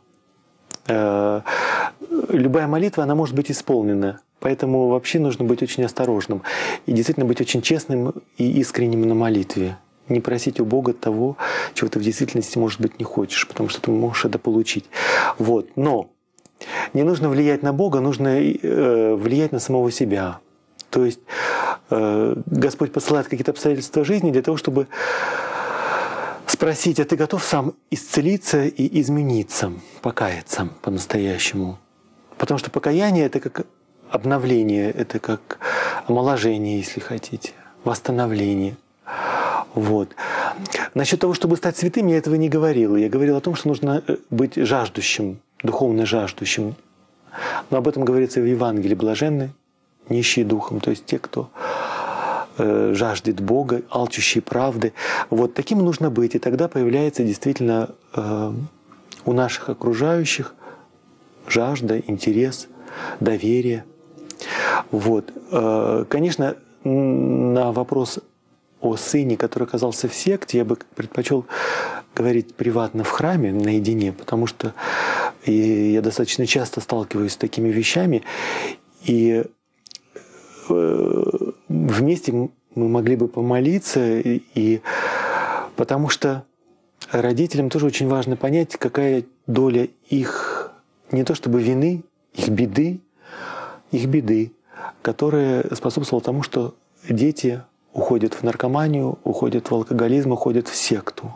Любая молитва, она может быть исполнена. Поэтому вообще нужно быть очень осторожным. И действительно быть очень честным и искренним на молитве. Не просить у Бога того, чего ты в действительности, может быть, не хочешь, потому что ты можешь это получить. Вот. Но не нужно влиять на Бога, нужно э, влиять на самого себя. То есть э, Господь посылает какие-то обстоятельства жизни для того, чтобы спросить: а ты готов сам исцелиться и измениться, покаяться по-настоящему? Потому что покаяние — это как обновление, это как омоложение, если хотите, восстановление. Вот. Насчет того, чтобы стать святым, я этого не говорил. Я говорил о том, что нужно быть жаждущим, духовно жаждущим. Но об этом говорится в Евангелии: блаженны нищие духом, то есть те, кто э, жаждет Бога, алчущие правды. Вот таким нужно быть. И тогда появляется действительно э, у наших окружающих жажда, интерес, доверие. Вот. Э, конечно, на вопрос о сыне, который оказался в секте, я бы предпочел говорить приватно в храме, наедине, потому что я достаточно часто сталкиваюсь с такими вещами. И вместе мы могли бы помолиться, и, и потому что родителям тоже очень важно понять, какая доля их, не то чтобы вины, их беды, их беды, которая способствовала тому, что дети уходят в наркоманию, уходят в алкоголизм, уходят в секту.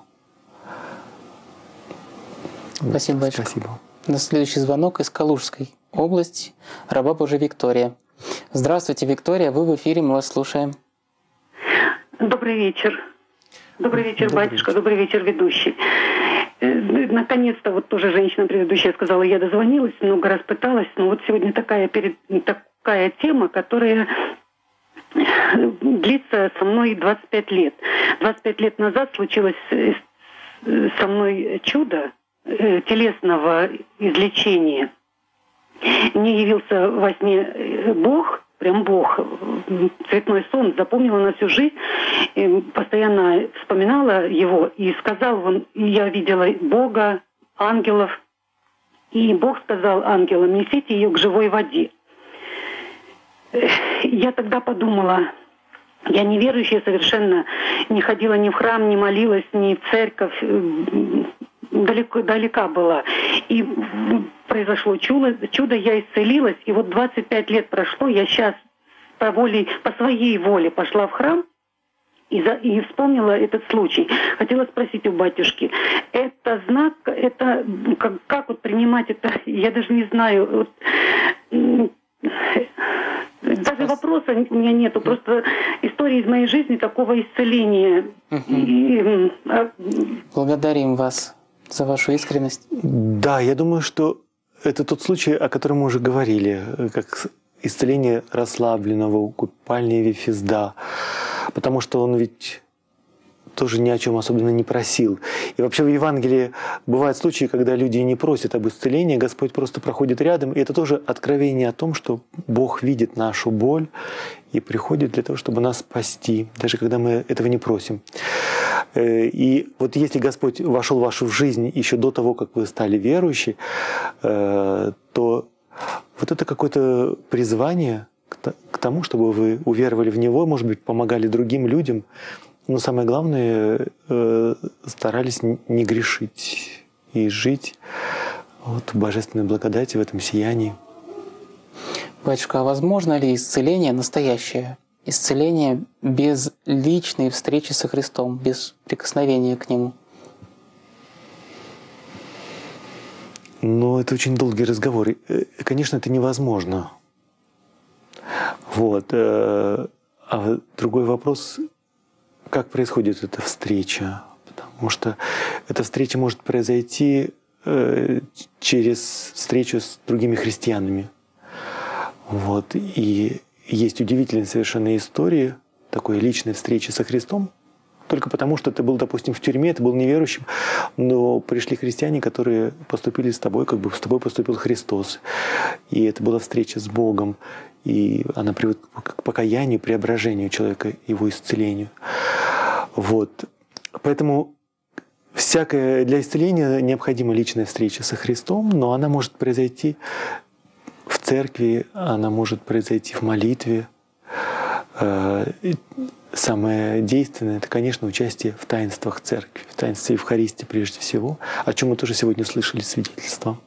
Спасибо, батюшка. Спасибо. На следующий звонок из Калужской области. Раба Божия Виктория. Здравствуйте, Виктория, вы в эфире, мы вас слушаем. Добрый вечер. Добрый вечер, Добрый батюшка, вечер. добрый вечер, ведущий. Наконец-то, вот тоже женщина предыдущая сказала, я дозвонилась, много раз пыталась, но вот сегодня такая, перед, такая тема, которая длится со мной двадцать пять лет. двадцать пять лет назад случилось со мной чудо телесного излечения. Мне явился во сне Бог, прям Бог, цветной сон, запомнила на всю жизнь, постоянно вспоминала его, и сказал он, и я видела Бога, ангелов, и Бог сказал ангелам, несите ее к живой воде. Я тогда подумала, я неверующая совершенно, не ходила ни в храм, не молилась, ни в церковь, далеко, далека была. И произошло чудо, чудо, я исцелилась, и вот двадцать пять лет прошло, я сейчас по воле, по своей воле пошла в храм и, за, и вспомнила этот случай. Хотела спросить у батюшки, это знак, это как, как вот принимать это, я даже не знаю. Вот, даже вопроса у меня нету, просто истории из моей жизни такого исцеления. Угу. И, а... Благодарим вас за вашу искренность. Да, я думаю, что это тот случай, о котором мы уже говорили, как исцеление расслабленного, купальня Вифезда, потому что он ведь тоже ни о чем особенно не просил. И вообще в Евангелии бывают случаи, когда люди не просят об исцелении, Господь просто проходит рядом. И это тоже откровение о том, что Бог видит нашу боль и приходит для того, чтобы нас спасти, даже когда мы этого не просим. И вот если Господь вошел в вашу жизнь еще до того, как вы стали верующей, то вот это какое-то призвание к тому, чтобы вы уверовали в Него, может быть, помогали другим людям, но самое главное, старались не грешить и жить вот в божественной благодати, в этом сиянии. Батюшка, а возможно ли исцеление настоящее? Исцеление без личной встречи со Христом, без прикосновения к Нему? Ну, это очень долгий разговор. Конечно, это невозможно. Вот. А другой вопрос, как происходит эта встреча? Потому что эта встреча может произойти через встречу с другими христианами. Вот. И есть удивительные совершенно истории такой личной встречи со Христом, только потому, что ты был, допустим, в тюрьме, ты был неверующим, но пришли христиане, которые поступили с тобой, как бы с тобой поступил Христос. И это была встреча с Богом, и она приводит к покаянию, преображению человека, его исцелению. Вот. Поэтому всякое для исцеления необходима личная встреча со Христом, но она может произойти в церкви, она может произойти в молитве. Самое действенное — это, конечно, участие в таинствах церкви, в таинстве Евхаристии прежде всего, о чем мы тоже сегодня слышали свидетельство.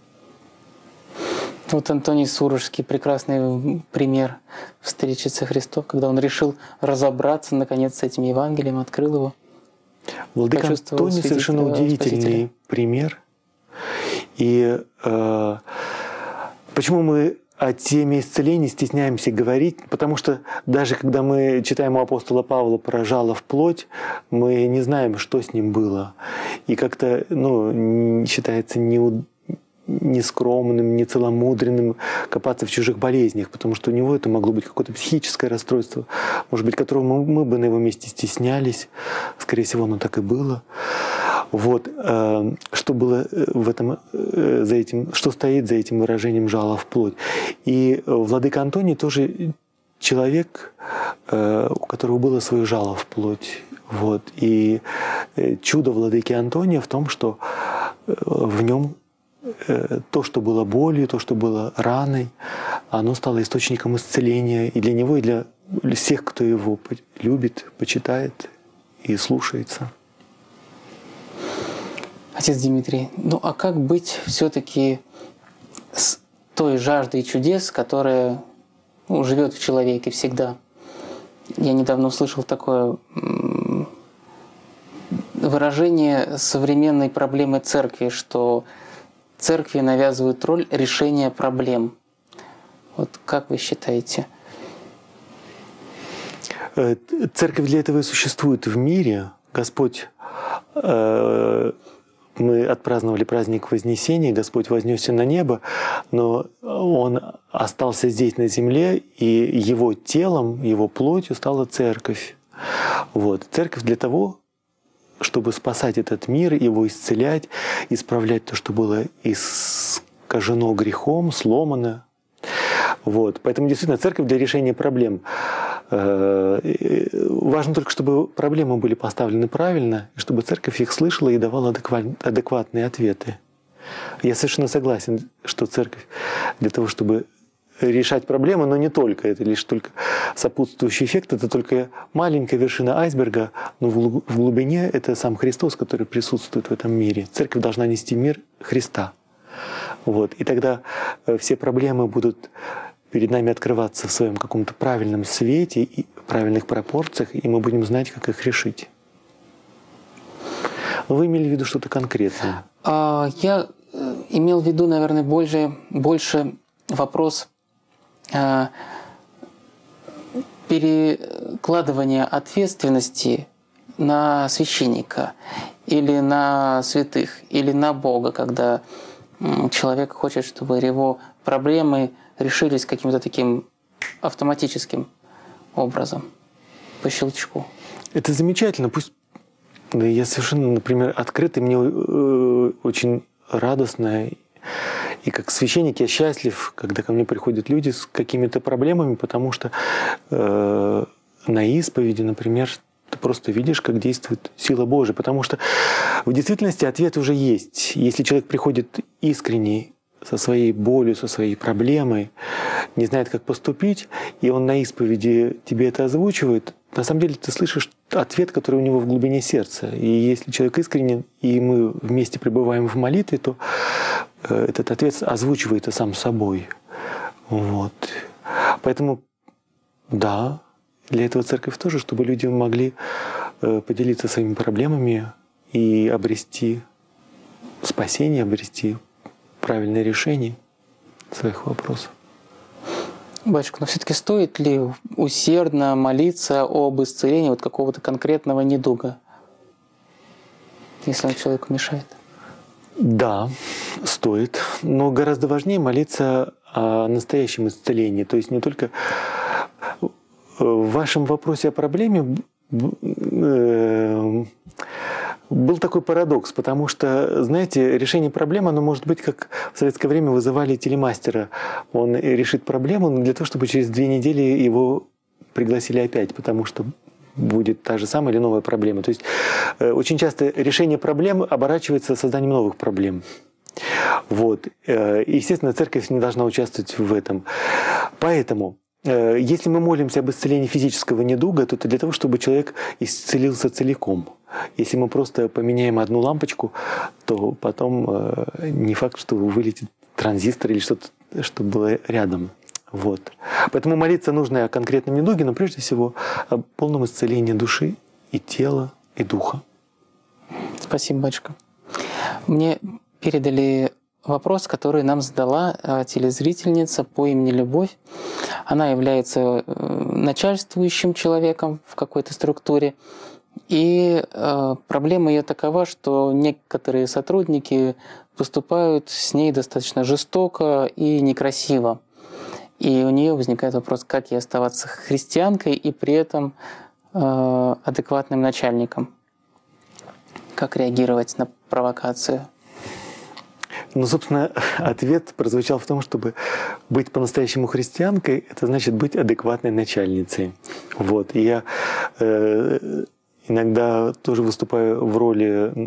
Вот Антоний Сурожский — прекрасный пример встречи со Христом, когда он решил разобраться, наконец, с этим Евангелием, открыл его. Владыка Антоний совершенно удивительный Спасителя. Пример. И э, почему мы о теме исцеления стесняемся говорить, потому что даже когда мы читаем у апостола Павла про жало в плоть, мы не знаем, что с ним было. И как-то ну, считается не, не скромным, не целомудренным копаться в чужих болезнях, потому что у него это могло быть какое-то психическое расстройство, может быть, которого мы, мы бы на его месте стеснялись. Скорее всего, оно так и было. Вот, что было в этом, за этим, что стоит за этим выражением «жало в плоть». И владыка Антоний тоже человек, у которого было свое жало в плоть. Вот. И чудо владыки Антония в том, что в нем то, что было болью, то, что было раной, оно стало источником исцеления и для него, и для всех, кто его любит, почитает и слушается. Отец Дмитрий, ну а как быть все-таки с той жаждой чудес, которая ну, живет в человеке всегда? Я недавно услышал такое выражение современной проблемы церкви, что церкви навязывают роль решения проблем. Вот как вы считаете? Церковь для этого и существует в мире. Господь, мы отпраздновали праздник Вознесения, Господь вознесся на небо, но Он остался здесь на земле, и Его телом, Его плотью стала церковь. Вот. Церковь для того, чтобы спасать этот мир, его исцелять, исправлять то, что было искажено грехом, сломано. Вот. Поэтому действительно церковь для решения проблем. Важно только, чтобы проблемы были поставлены правильно, и чтобы церковь их слышала и давала адекватные ответы. Я совершенно согласен, что церковь для того, чтобы решать проблемы, но не только. Это лишь только сопутствующий эффект, это только маленькая вершина айсберга, но в глубине это сам Христос, который присутствует в этом мире. Церковь должна нести мир Христа. Вот. И тогда все проблемы будут перед нами открываться в своем каком-то правильном свете и правильных пропорциях, и мы будем знать, как их решить. Но вы имели в виду что-то конкретное? Я имел в виду, наверное, больше, больше вопрос перекладывания ответственности на священника или на святых, или на Бога, когда человек хочет, чтобы его проблемы решились каким-то таким автоматическим образом, по щелчку. Это замечательно. Пусть да, я совершенно, например, открытый, мне э, очень радостно. И как священник я счастлив, когда ко мне приходят люди с какими-то проблемами, потому что э, на исповеди, например, ты просто видишь, как действует сила Божия. Потому что в действительности ответ уже есть. Если человек приходит искренне со своей болью, со своей проблемой, не знает, как поступить, и он на исповеди тебе это озвучивает, на самом деле ты слышишь ответ, который у него в глубине сердца. И если человек искренен, и мы вместе пребываем в молитве, то этот ответ озвучивается сам собой. Вот. Поэтому, да, для этого церковь тоже, чтобы люди могли поделиться своими проблемами и обрести спасение, обрести правильное решение своих вопросов. Батюшка, но все-таки стоит ли усердно молиться об исцелении вот какого-то конкретного недуга, если он человеку мешает? Да, стоит. Но гораздо важнее молиться о настоящем исцелении. То есть не только в вашем вопросе о проблеме был такой парадокс, потому что, знаете, решение проблемы, оно может быть, как в советское время вызывали телемастера. Он решит проблему, но для того, чтобы через две недели его пригласили опять, потому что будет та же самая или новая проблема. То есть очень часто решение проблем оборачивается созданием новых проблем. Вот. Естественно, церковь не должна участвовать в этом. Поэтому, если мы молимся об исцелении физического недуга, то это для того, чтобы человек исцелился целиком. Если мы просто поменяем одну лампочку, то потом не факт, что вылетит транзистор или что-то, что было рядом. Вот. Поэтому молиться нужно о конкретном недуге, но прежде всего о полном исцелении души и тела, и духа. Спасибо, батюшка. Мне передали вопрос, который нам задала телезрительница по имени Любовь. Она является начальствующим человеком в какой-то структуре. И проблема ее такова, что некоторые сотрудники поступают с ней достаточно жестоко и некрасиво. И у нее возникает вопрос, как ей оставаться христианкой и при этом э, адекватным начальником. Как реагировать на провокацию? Ну, собственно, ответ прозвучал в том, чтобы быть по-настоящему христианкой, это значит быть адекватной начальницей. Вот. И я э, иногда тоже выступаю в роли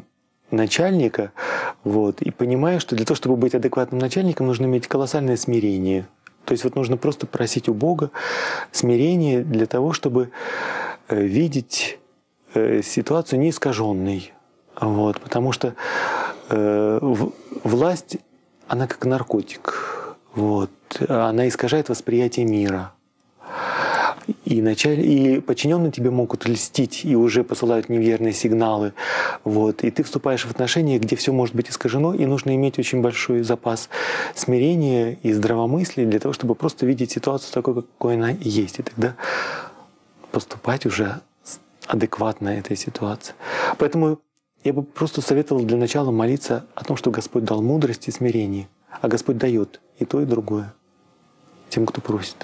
начальника, вот, и понимаю, что для того, чтобы быть адекватным начальником, нужно иметь колоссальное смирение. То есть вот нужно просто просить у Бога смирение для того, чтобы видеть ситуацию не искаженной. Вот, потому что э, власть, она как наркотик. Вот, она искажает восприятие мира. И, началь... и подчиненные тебе могут льстить и уже посылают неверные сигналы. Вот. И ты вступаешь в отношения, где все может быть искажено, и нужно иметь очень большой запас смирения и здравомыслия для того, чтобы просто видеть ситуацию такой, какой она есть. И тогда поступать уже адекватно этой ситуации. Поэтому я бы просто советовал для начала молиться о том, что Господь дал мудрость и смирение. А Господь дает и то, и другое тем, кто просит.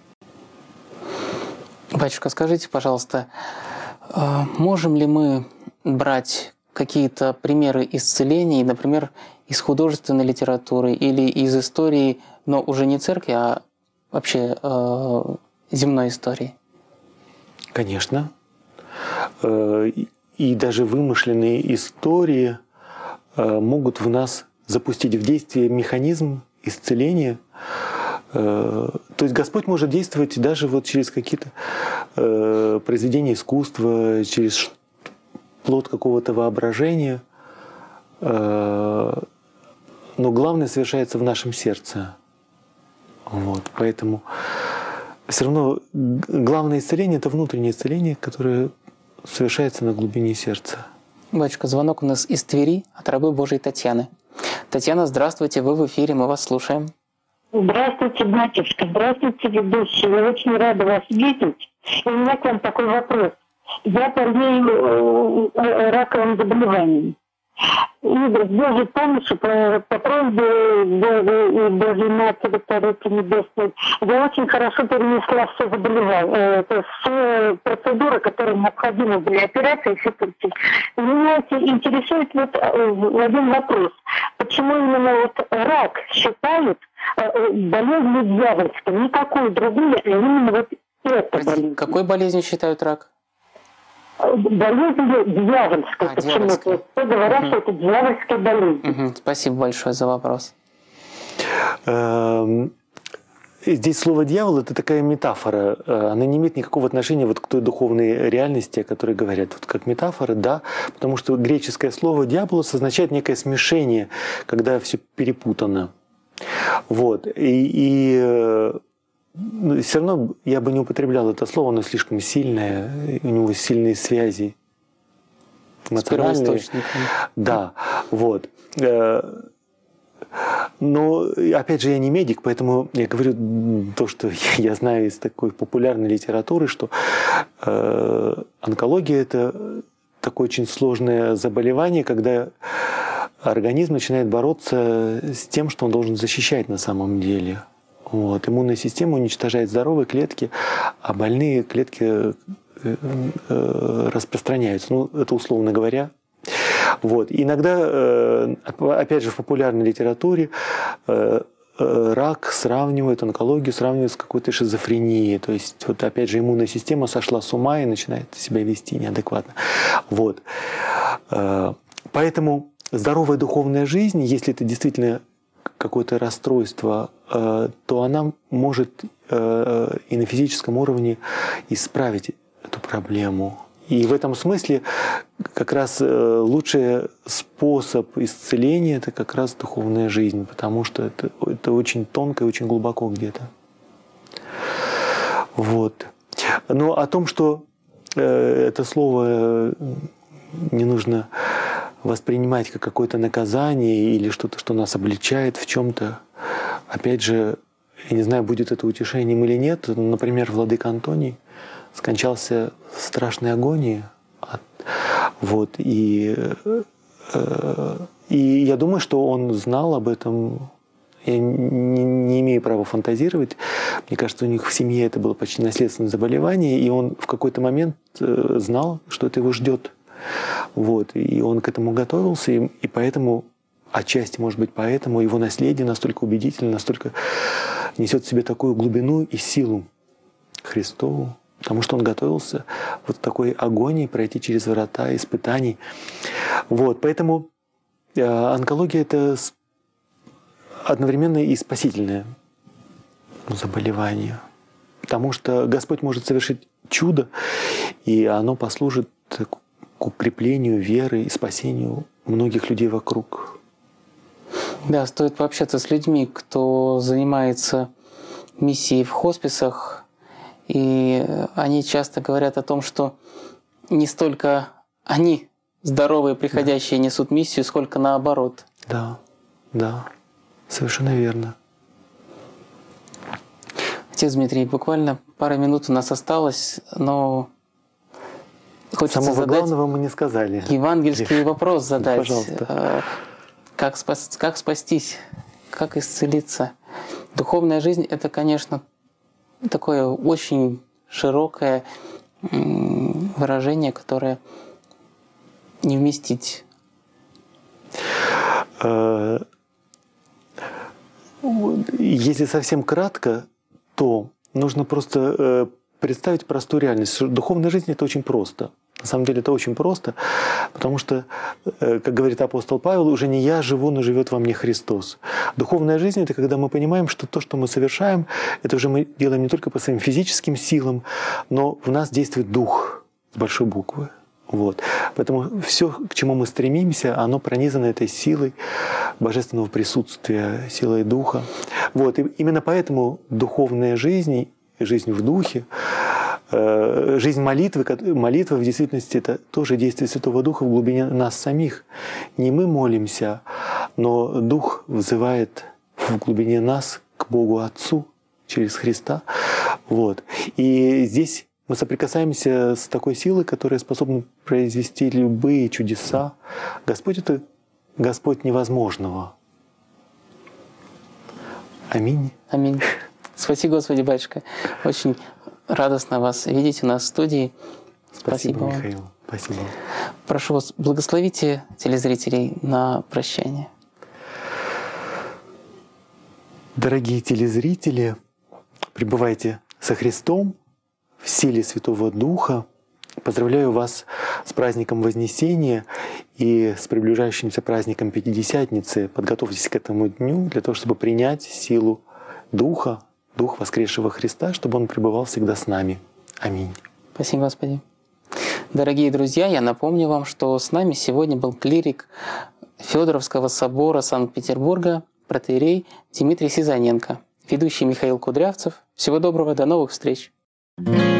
Батюшка, скажите, пожалуйста, можем ли мы брать какие-то примеры исцелений, например, из художественной литературы или из истории, но уже не церкви, а вообще э, земной истории? Конечно. И даже вымышленные истории могут в нас запустить в действие механизм исцеления. То есть Господь может действовать даже вот через какие-то э, произведения искусства, через плод какого-то воображения. Э, но главное совершается в нашем сердце. Вот, поэтому все равно главное исцеление – это внутреннее исцеление, которое совершается на глубине сердца. Батюшка, звонок у нас из Твери от рабы Божией Татьяны. Татьяна, здравствуйте, вы в эфире, мы вас слушаем. Здравствуйте, батюшка. Здравствуйте, ведущий. Я очень рада вас видеть. И у меня к вам такой вопрос. Я болею э, раковым заболеванием. И с Божьей помощью, по, по просьбе Божьей и Божьей Матери, Царицы Небесной, я очень хорошо перенесла все заболевания, э, все процедуры, которые необходимы были, операции, все прочее. Меня интересует вот э, один вопрос. Почему именно вот рак считают болезнью дьявольской, никакую другую, а именно вот это болезнь. Какой болезнью считают рак? Болезнью дьявольской. А, почему-то. Все говорят, угу. что это дьявольская болезнь. Угу. Спасибо большое за вопрос. Здесь слово «дьявол» — это такая метафора. Она не имеет никакого отношения вот к той духовной реальности, о которой говорят. Вот как метафора, да, потому что греческое слово «дьяволос» означает некое смешение, когда все перепутано. Вот. И, и все равно я бы не употреблял это слово, оно слишком сильное, у него сильные связи эмоциональные. Да, вот. Но, опять же, я не медик, поэтому я говорю то, что я знаю из такой популярной литературы, что э, онкология – это такое очень сложное заболевание, когда организм начинает бороться с тем, что он должен защищать на самом деле. Вот. Иммунная система уничтожает здоровые клетки, а больные клетки э, э, распространяются. Ну, это условно говоря. Вот. Иногда, опять же, в популярной литературе рак сравнивают, онкологию сравнивают с какой-то шизофренией. То есть, вот, опять же, иммунная система сошла с ума и начинает себя вести неадекватно. Вот. Поэтому здоровая духовная жизнь, если это действительно какое-то расстройство, то она может и на физическом уровне исправить эту проблему. И в этом смысле как раз лучший способ исцеления – это как раз духовная жизнь, потому что это, это очень тонко и очень глубоко где-то. Вот. Но о том, что это слово не нужно воспринимать как какое-то наказание или что-то, что нас обличает в чем-то, опять же, я не знаю, будет это утешением или нет. Например, владыка Антоний скончался в страшной агонии. Вот, и, и я думаю, что он знал об этом. Я не, не имею права фантазировать. Мне кажется, у них в семье это было почти наследственное заболевание, и он в какой-то момент знал, что это его ждет. Вот, и он к этому готовился, и, и поэтому, отчасти, может быть, поэтому его наследие настолько убедительно, настолько несет в себе такую глубину и силу Христову. потому что он готовился вот в такой агонии пройти через врата испытаний. Вот, поэтому э, онкология – это одновременно и спасительное заболевание, потому что Господь может совершить чудо, и оно послужит к укреплению веры и спасению многих людей вокруг. Да, стоит пообщаться с людьми, кто занимается миссией в хосписах, и они часто говорят о том, что не столько они, здоровые, приходящие, несут миссию, сколько наоборот. Да, да, совершенно верно. Отец Дмитрий, буквально пара минут у нас осталось, но хочется Самого задать главного мы не сказали. евангельский вопрос задать. Пожалуйста. Как, спас, как спастись, как исцелиться? Духовная жизнь – это, конечно, такое очень широкое выражение, которое не вместить. Если совсем кратко, то нужно просто представить простую реальность. Духовная жизнь – это очень просто. На самом деле это очень просто, потому что, как говорит апостол Павел, уже не я живу, но живет во мне Христос. Духовная жизнь – это когда мы понимаем, что то, что мы совершаем, это уже мы делаем не только по своим физическим силам, но в нас действует Дух с большой буквы. Вот. Поэтому все, к чему мы стремимся, оно пронизано этой силой божественного присутствия, силой Духа. Вот. И именно поэтому духовная жизнь, жизнь в Духе, жизнь молитвы, молитва в действительности это тоже действие Святого Духа в глубине нас самих. Не мы молимся, но Дух взывает в глубине нас к Богу Отцу через Христа. Вот. И здесь мы соприкасаемся с такой силой, которая способна произвести любые чудеса. Господь — это Господь невозможного. Аминь. Аминь. Спасибо, Господи, батюшка. Очень радостно вас видеть у нас в студии. Спасибо, Спасибо Михаил. вам. Спасибо. Прошу вас, благословите телезрителей на прощание. Дорогие телезрители, пребывайте со Христом в силе Святого Духа. Поздравляю вас с праздником Вознесения и с приближающимся праздником Пятидесятницы. Подготовьтесь к этому дню для того, чтобы принять силу Духа, Дух воскресшего Христа, чтобы Он пребывал всегда с нами. Аминь. Спасибо, Господи. Дорогие друзья, я напомню вам, что с нами сегодня был клирик Федоровского собора Санкт-Петербурга, протоиерей Дмитрий Сизаненко, ведущий Михаил Кудрявцев. Всего доброго, до новых встреч! Thank you.